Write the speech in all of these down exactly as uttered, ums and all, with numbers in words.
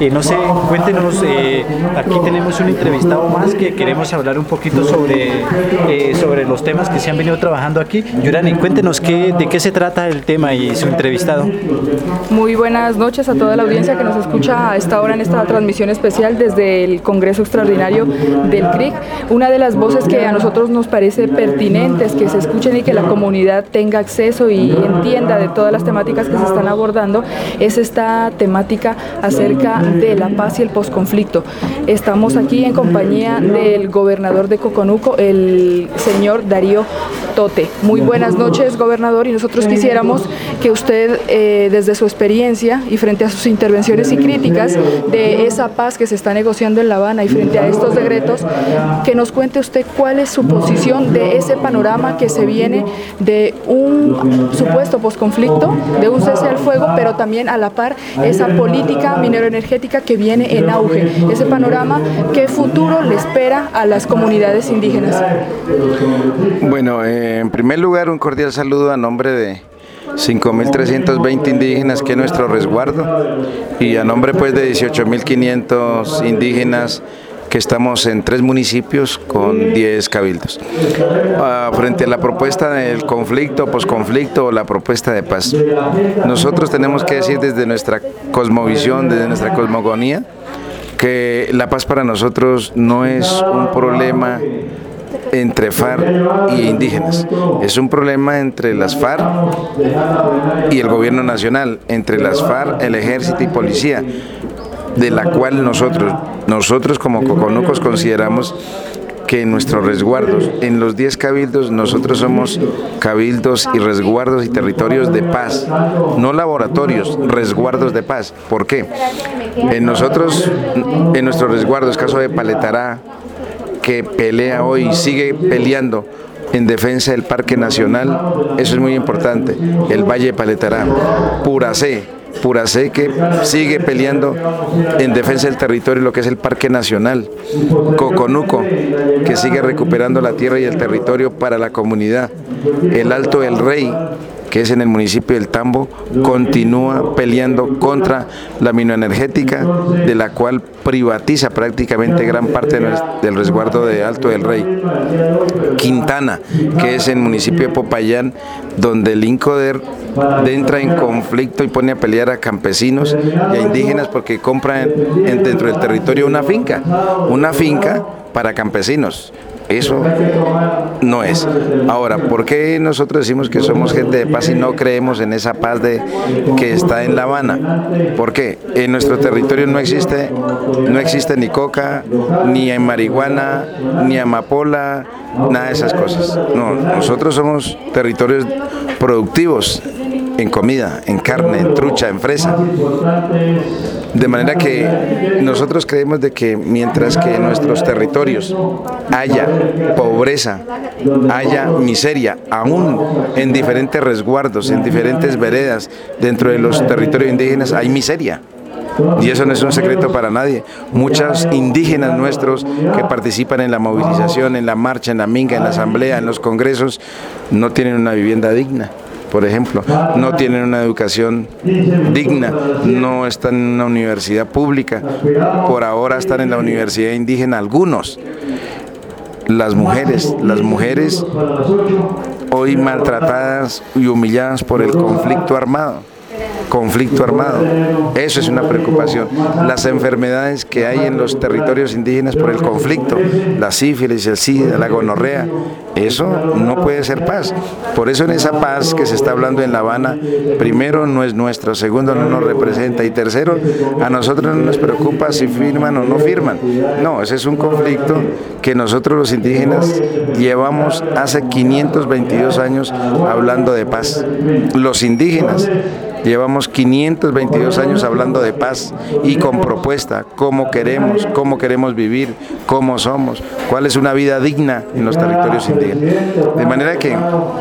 Eh, no sé, cuéntenos, eh, aquí tenemos un entrevistado más que queremos hablar un poquito sobre, eh, sobre los temas que se han venido trabajando aquí. Yurani, cuéntenos qué, de qué se trata el tema y su entrevistado. Muy buenas noches a toda la audiencia que nos escucha a esta hora en esta transmisión especial desde el Congreso Extraordinario del C R I C. Una de las voces que a nosotros nos parece pertinentes que se escuchen y que la comunidad tenga acceso y entienda de todas las temáticas que se están abordando es esta temática acerca de la paz y el posconflicto. Estamos aquí en compañía del gobernador de Coconuco, el señor Darío Tote. Muy buenas noches, gobernador, y nosotros quisiéramos que usted, eh, desde su experiencia y frente a sus intervenciones y críticas de esa paz que se está negociando en La Habana y frente a estos decretos, que nos cuente usted cuál es su posición de ese panorama que se viene de un supuesto posconflicto, de un cese al fuego, pero también a la par esa política minero-energética que viene en auge. Ese panorama, ¿qué futuro le espera a las comunidades indígenas? Bueno, eh, en primer lugar, un cordial saludo a nombre de cinco mil trescientos veinte indígenas, que es nuestro resguardo, y a nombre pues de dieciocho mil quinientos indígenas que estamos en tres municipios con diez cabildos. Uh, frente a la propuesta del conflicto, posconflicto o la propuesta de paz, nosotros tenemos que decir desde nuestra cosmovisión, desde nuestra cosmogonía, que la paz para nosotros no es un problema entre FARC y indígenas, es un problema entre las FARC y el gobierno nacional, entre las FARC, el ejército y policía, de la cual nosotros, nosotros como coconucos consideramos que en nuestros resguardos, en los diez cabildos, nosotros somos cabildos y resguardos y territorios de paz, no laboratorios, resguardos de paz. ¿Por qué? En nosotros, en nuestros resguardos, caso de Paletará, que pelea hoy y sigue peleando en defensa del Parque Nacional, eso es muy importante, el Valle de Paletará, Puracé, Puracé que sigue peleando en defensa del territorio, lo que es el Parque Nacional, Coconuco, que sigue recuperando la tierra y el territorio para la comunidad, el Alto del Rey, que es en el municipio del Tambo, continúa peleando contra la minoenergética, de la cual privatiza prácticamente gran parte del resguardo de Alto del Rey. Quintana, que es en el municipio de Popayán, donde el INCODER entra en conflicto y pone a pelear a campesinos y a indígenas porque compran en, dentro del territorio una finca, una finca para campesinos. Eso no es. Ahora, ¿por qué nosotros decimos que somos gente de paz y no creemos en esa paz de, que está en La Habana? ¿Por qué? En nuestro territorio no existe, no existe ni coca, ni marihuana, ni amapola, nada de esas cosas. No, nosotros somos territorios productivos en comida, en carne, en trucha, en fresa. De manera que nosotros creemos de que mientras que en nuestros territorios haya pobreza, haya miseria, aún en diferentes resguardos, en diferentes veredas dentro de los territorios indígenas hay miseria. Y eso no es un secreto para nadie. Muchos indígenas nuestros que participan en la movilización, en la marcha, en la minga, en la asamblea, en los congresos, no tienen una vivienda digna. Por ejemplo, no tienen una educación digna, no están en una universidad pública, por ahora están en la universidad indígena algunos. Las mujeres, las mujeres hoy maltratadas y humilladas por el conflicto armado. Conflicto armado, eso es una preocupación. Las enfermedades que hay en los territorios indígenas por el conflicto, la sífilis, el SIDA, la gonorrea, eso no puede ser paz. Por eso en esa paz que se está hablando en La Habana, primero no es nuestra, segundo no nos representa y tercero, a nosotros no nos preocupa si firman o no firman. No, ese es un conflicto que nosotros los indígenas llevamos hace quinientos veintidós años hablando de paz. Los indígenas llevamos quinientos veintidós años hablando de paz y con propuesta, cómo queremos, cómo queremos vivir, cómo somos, cuál es una vida digna en los territorios indígenas. De manera que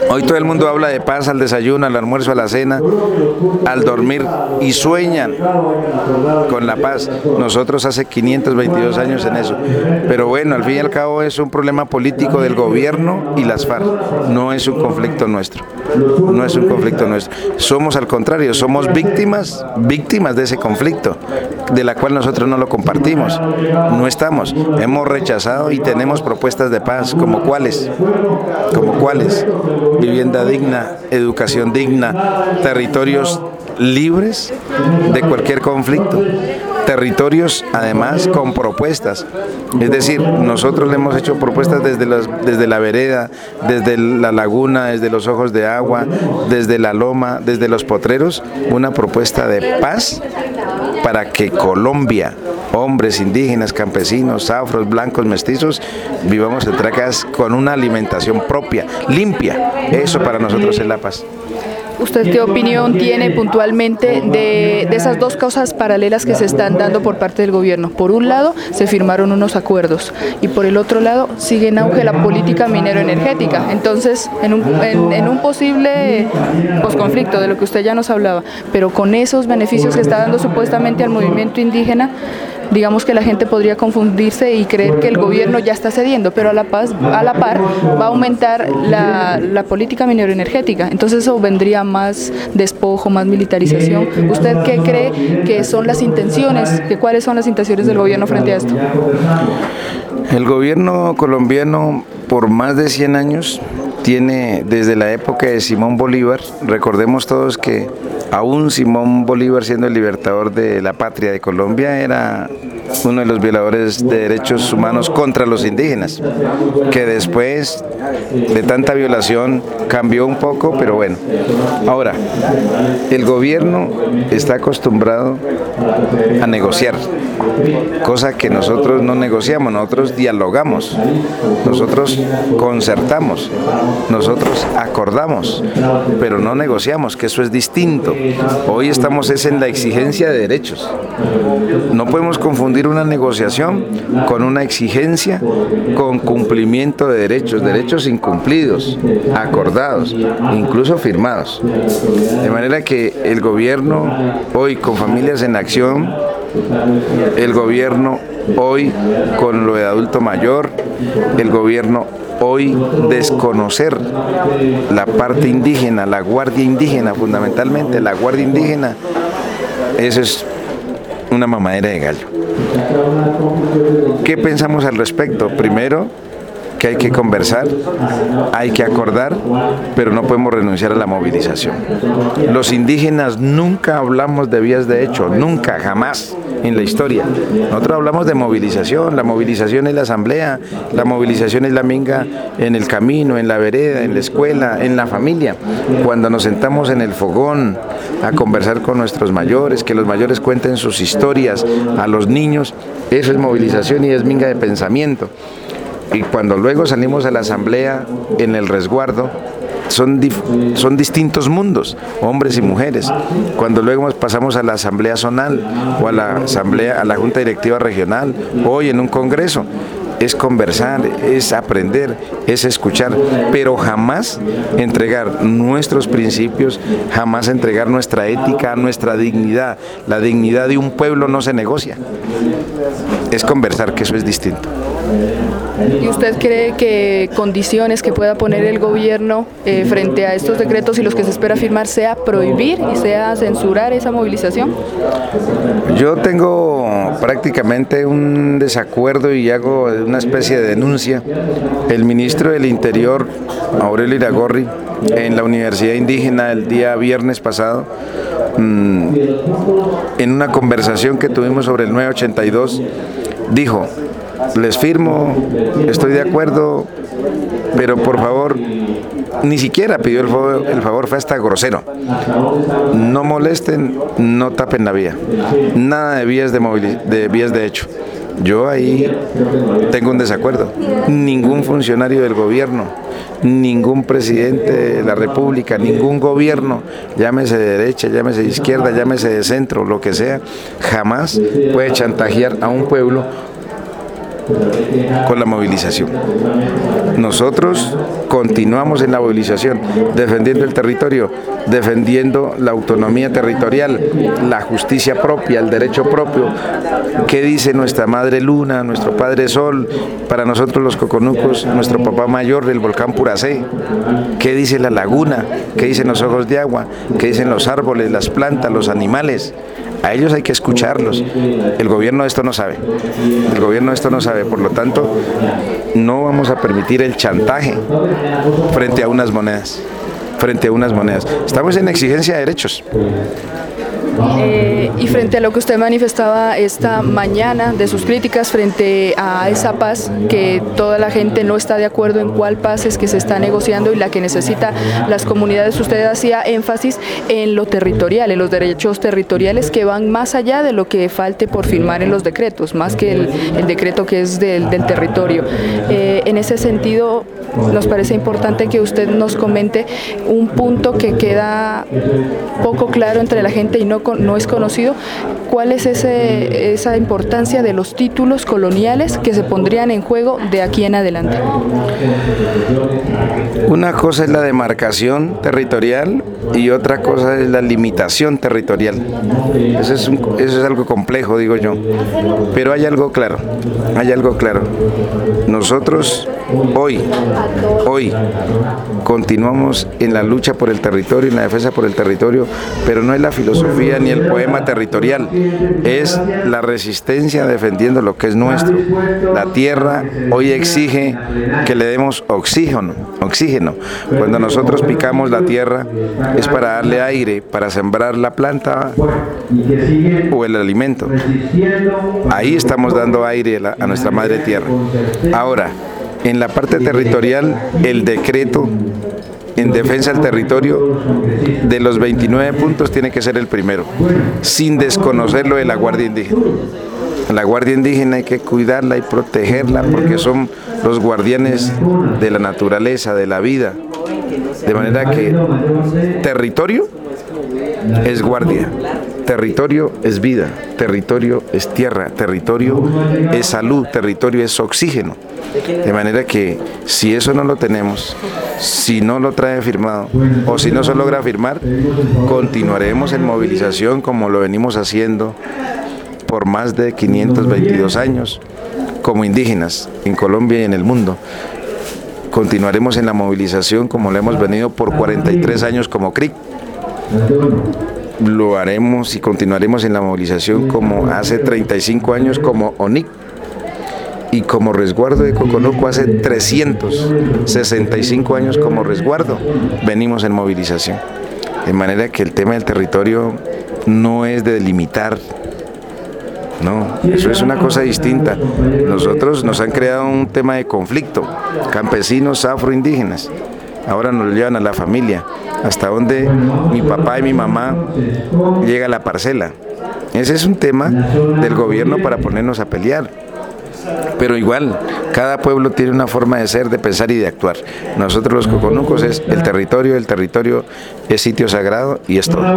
Hoy todo el mundo habla de paz al desayuno, al almuerzo, a la cena, al dormir y sueñan con la paz. Nosotros hace quinientos veintidós años en eso. Pero bueno, al fin y al cabo es un problema político del gobierno y las FARC. No es un conflicto nuestro. No es un conflicto nuestro. Somos al contrario, somos víctimas, víctimas de ese conflicto, de la cual nosotros no lo compartimos. No estamos. Hemos rechazado y tenemos propuestas de paz, como cuáles, como cuáles. Vivienda digna, educación digna, territorios libres de cualquier conflicto, territorios además con propuestas, es decir, nosotros le hemos hecho propuestas desde, las, desde la vereda, desde la laguna, desde los ojos de agua, desde la loma, desde los potreros, una propuesta de paz para que Colombia, hombres, indígenas, campesinos, afros, blancos, mestizos, vivamos en Tracas con una alimentación propia, limpia. Eso para nosotros es la paz. ¿Usted qué opinión tiene puntualmente de, de esas dos cosas paralelas que se están dando por parte del gobierno? Por un lado, se firmaron unos acuerdos y por el otro lado, sigue en auge la política minero-energética. Entonces, en un, en, en un posible posconflicto, de lo que usted ya nos hablaba, pero con esos beneficios que está dando supuestamente al movimiento indígena, digamos que la gente podría confundirse y creer que el gobierno ya está cediendo, pero a la, paz, a la par va a aumentar la, la política minero-energética. Entonces eso vendría más despojo, más militarización. ¿Usted qué cree que son las intenciones, que cuáles son las intenciones del gobierno frente a esto? El gobierno colombiano por más de cien años tiene desde la época de Simón Bolívar, recordemos todos que aún Simón Bolívar, siendo el libertador de la patria de Colombia, era uno de los violadores de derechos humanos contra los indígenas, que después de tanta violación cambió un poco, pero bueno. Ahora, el gobierno está acostumbrado a negociar, cosa que nosotros no negociamos, nosotros dialogamos, nosotros concertamos, nosotros acordamos, pero no negociamos, que eso es distinto. Hoy estamos es en la exigencia de derechos. No podemos confundir una negociación con una exigencia con cumplimiento de derechos, derechos incumplidos, acordados, incluso firmados. De manera que el gobierno hoy con Familias en Acción, el gobierno hoy con lo de adulto mayor, el gobierno hoy desconocer la parte indígena, la guardia indígena fundamentalmente, la guardia indígena, eso es una mamadera de gallo. ¿Qué pensamos al respecto? Primero, que hay que conversar, hay que acordar, pero no podemos renunciar a la movilización. Los indígenas nunca hablamos de vías de hecho, nunca, jamás en la historia. Nosotros hablamos de movilización, la movilización es la asamblea, la movilización es la minga en el camino, en la vereda, en la escuela, en la familia. Cuando nos sentamos en el fogón a conversar con nuestros mayores, que los mayores cuenten sus historias a los niños, eso es movilización y es minga de pensamiento. Y cuando luego salimos a la asamblea en el resguardo, son, son distintos mundos, hombres y mujeres. Cuando luego pasamos a la asamblea zonal o a la asamblea, a la junta directiva regional, hoy en un congreso, es conversar, es aprender, es escuchar, pero jamás entregar nuestros principios, jamás entregar nuestra ética, nuestra dignidad. La dignidad de un pueblo no se negocia, es conversar, que eso es distinto. ¿Y usted cree que condiciones que pueda poner el gobierno eh, frente a estos decretos y los que se espera firmar sea prohibir y sea censurar esa movilización? Yo tengo prácticamente un desacuerdo y hago una especie de denuncia. El ministro del Interior, Aurelio Iragorri, en la Universidad Indígena el día viernes pasado, mmm, en una conversación que tuvimos sobre el nueve ochenta y dos, dijo: les firmo, estoy de acuerdo, pero por favor, ni siquiera pidió el favor, el favor fue hasta grosero. No molesten, no tapen la vía. Nada de vías de, de vías de hecho. Yo ahí tengo un desacuerdo. Ningún funcionario del gobierno, ningún presidente de la República, ningún gobierno, llámese de derecha, llámese de izquierda, llámese de centro, lo que sea, jamás puede chantajear a un pueblo con la movilización. Nosotros continuamos en la movilización, defendiendo el territorio, defendiendo la autonomía territorial, la justicia propia, el derecho propio. ¿Qué dice nuestra madre Luna, nuestro padre Sol, para nosotros los coconucos, nuestro papá mayor del volcán Puracé? ¿Qué dice la laguna? ¿Qué dicen los ojos de agua? ¿Qué dicen los árboles, las plantas, los animales? A ellos hay que escucharlos. El gobierno de esto no sabe. El gobierno de esto no sabe. Por lo tanto, no vamos a permitir el chantaje frente a unas monedas. Frente a unas monedas. Estamos en exigencia de derechos. Eh, y frente a lo que usted manifestaba esta mañana de sus críticas frente a esa paz, que toda la gente no está de acuerdo en cuál paz es que se está negociando y la que necesita las comunidades, usted hacía énfasis en lo territorial, en los derechos territoriales que van más allá de lo que falte por firmar en los decretos, más que el, el decreto que es del, del territorio. Eh, en ese sentido, nos parece importante que usted nos comente un punto que queda poco claro entre la gente y no no es conocido. ¿Cuál es ese, esa importancia de los títulos coloniales que se pondrían en juego de aquí en adelante? Una cosa es la demarcación territorial y otra cosa es la limitación territorial. Eso es, un, eso es algo complejo, digo yo. Pero hay algo claro, hay algo claro. Nosotros hoy, hoy continuamos en la lucha por el territorio, en la defensa por el territorio, pero no es la filosofía ni el poema territorial, es la resistencia defendiendo lo que es nuestro. La tierra hoy exige que le demos oxígeno, oxígeno. Cuando nosotros picamos la tierra es para darle aire, para sembrar la planta o el alimento. Ahí estamos dando aire a, la, a nuestra madre tierra. Ahora, en la parte territorial, el decreto en defensa del territorio, de los veintinueve puntos tiene que ser el primero, sin desconocerlo de la Guardia Indígena. La Guardia Indígena hay que cuidarla y protegerla porque son los guardianes de la naturaleza, de la vida. De manera que territorio es guardia, territorio es vida, territorio es tierra, territorio es salud, territorio es oxígeno. De manera que si eso no lo tenemos, si no lo trae firmado o si no se logra firmar, continuaremos en movilización como lo venimos haciendo por más de quinientos veintidós años como indígenas en Colombia y en el mundo. Continuaremos en la movilización como lo hemos venido por cuarenta y tres años como C R I C. Lo haremos y continuaremos en la movilización como hace treinta y cinco años como O N I C. Y como resguardo de Coconuco hace trescientos sesenta y cinco años como resguardo venimos en movilización. De manera que el tema del territorio no es de delimitar, no, eso es una cosa distinta. Nosotros nos han creado un tema de conflicto, campesinos afroindígenas, ahora nos lo llevan a la familia, hasta donde mi papá y mi mamá llega a la parcela. Ese es un tema del gobierno para ponernos a pelear. Pero igual, cada pueblo tiene una forma de ser, de pensar y de actuar. Nosotros los coconucos es el territorio, el territorio es sitio sagrado y es todo.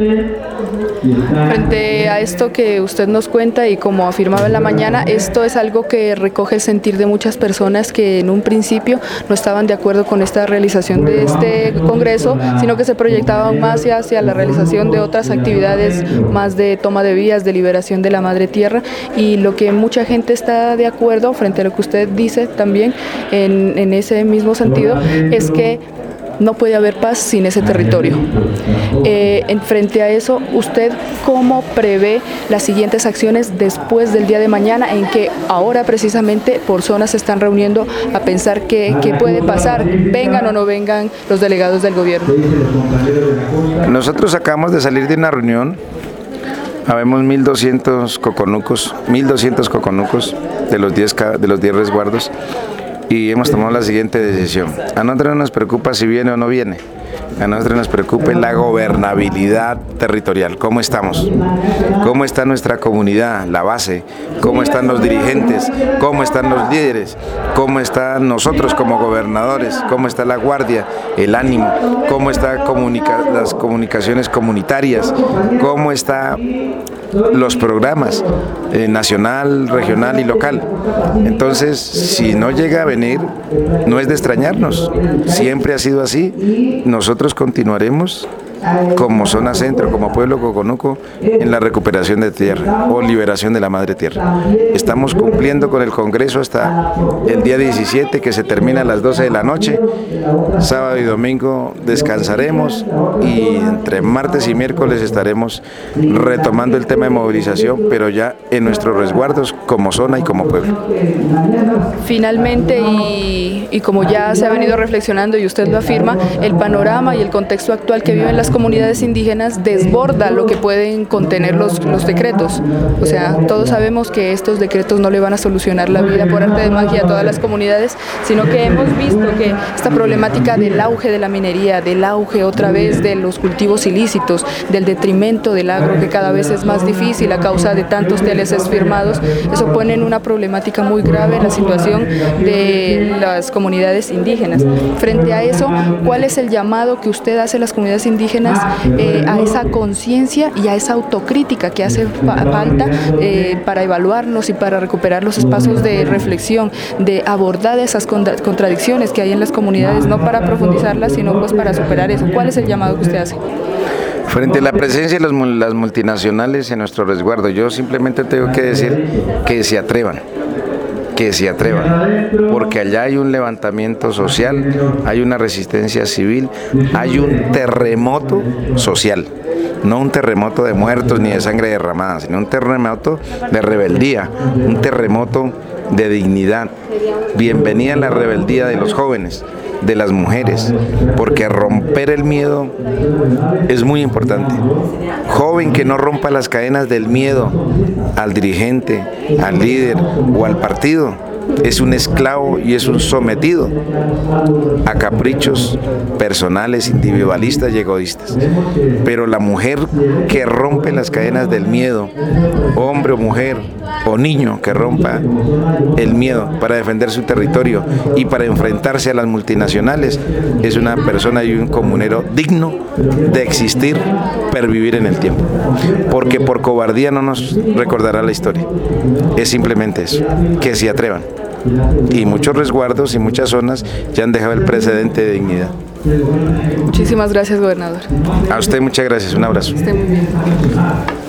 Frente a esto que usted nos cuenta y como afirmaba en la mañana, esto es algo que recoge el sentir de muchas personas que en un principio no estaban de acuerdo con esta realización de este congreso, sino que se proyectaban más hacia, hacia la realización de otras actividades más de toma de vías, de liberación de la madre tierra, y lo que mucha gente está de acuerdo frente a lo que usted dice también en, en ese mismo sentido es que no puede haber paz sin ese territorio. Eh, en frente a eso, ¿usted cómo prevé las siguientes acciones después del día de mañana, en que ahora precisamente personas se están reuniendo a pensar qué, qué puede pasar, vengan o no vengan los delegados del gobierno? Nosotros acabamos de salir de una reunión, habemos mil doscientos coconucos, mil doscientos coconucos de los diez de los diez resguardos. Y hemos tomado la siguiente decisión. A nosotros no nos preocupa si viene o no viene. A nosotros nos preocupa la gobernabilidad territorial. ¿Cómo estamos? ¿Cómo está nuestra comunidad, la base? ¿Cómo están los dirigentes? ¿Cómo están los líderes? ¿Cómo están nosotros como gobernadores? ¿Cómo está la guardia, el ánimo? ¿Cómo están comunica las comunicaciones comunitarias? ¿Cómo está los programas eh, nacional, regional y local. Entonces, si no llega a venir, no es de extrañarnos, siempre ha sido así. Nosotros continuaremos como zona centro, como pueblo Coconuco, en la recuperación de tierra o liberación de la madre tierra. Estamos cumpliendo con el Congreso hasta el día diecisiete, que se termina a las doce de la noche. Sábado y domingo descansaremos y entre martes y miércoles estaremos retomando el tema de movilización, pero ya en nuestros resguardos como zona y como pueblo. Finalmente, y, y como ya se ha venido reflexionando y usted lo afirma, el panorama y el contexto actual que viven las comunidades indígenas desborda lo que pueden contener los, los decretos. O sea, todos sabemos que estos decretos no le van a solucionar la vida por arte de magia a todas las comunidades, sino que hemos visto que esta problemática del auge de la minería, del auge otra vez de los cultivos ilícitos, del detrimento del agro, que cada vez es más difícil a causa de tantos T L Cs firmados, eso pone en una problemática muy grave la situación de las comunidades indígenas. Frente a eso, ¿cuál es el llamado que usted hace a las comunidades indígenas eh, a esa conciencia y a esa autocrítica que hace falta eh, para evaluarnos y para recuperar los espacios de reflexión, de abordar esas contra contradicciones que hay en las comunidades, no para profundizarlas, sino pues para superar eso? ¿Cuál es el llamado que usted hace? Frente a la presencia de las multinacionales en nuestro resguardo, yo simplemente tengo que decir que se atrevan. que se atrevan, porque allá hay un levantamiento social, hay una resistencia civil, hay un terremoto social, no un terremoto de muertos ni de sangre derramada, sino un terremoto de rebeldía, un terremoto de dignidad. Bienvenida a la rebeldía de los jóvenes, de las mujeres, porque romper el miedo es muy importante. Joven que no rompa las cadenas del miedo al dirigente, al líder o al partido, es un esclavo y es un sometido a caprichos personales, individualistas y egoístas. Pero la mujer que rompe las cadenas del miedo, hombre o mujer o niño que rompa el miedo para defender su territorio y para enfrentarse a las multinacionales, es una persona y un comunero digno de existir, pervivir en el tiempo. Porque por cobardía no nos recordará la historia. Es simplemente eso, que se atrevan. Y muchos resguardos y muchas zonas ya han dejado el precedente de dignidad. Muchísimas gracias, gobernador. A usted muchas gracias, un abrazo. Esté muy bien.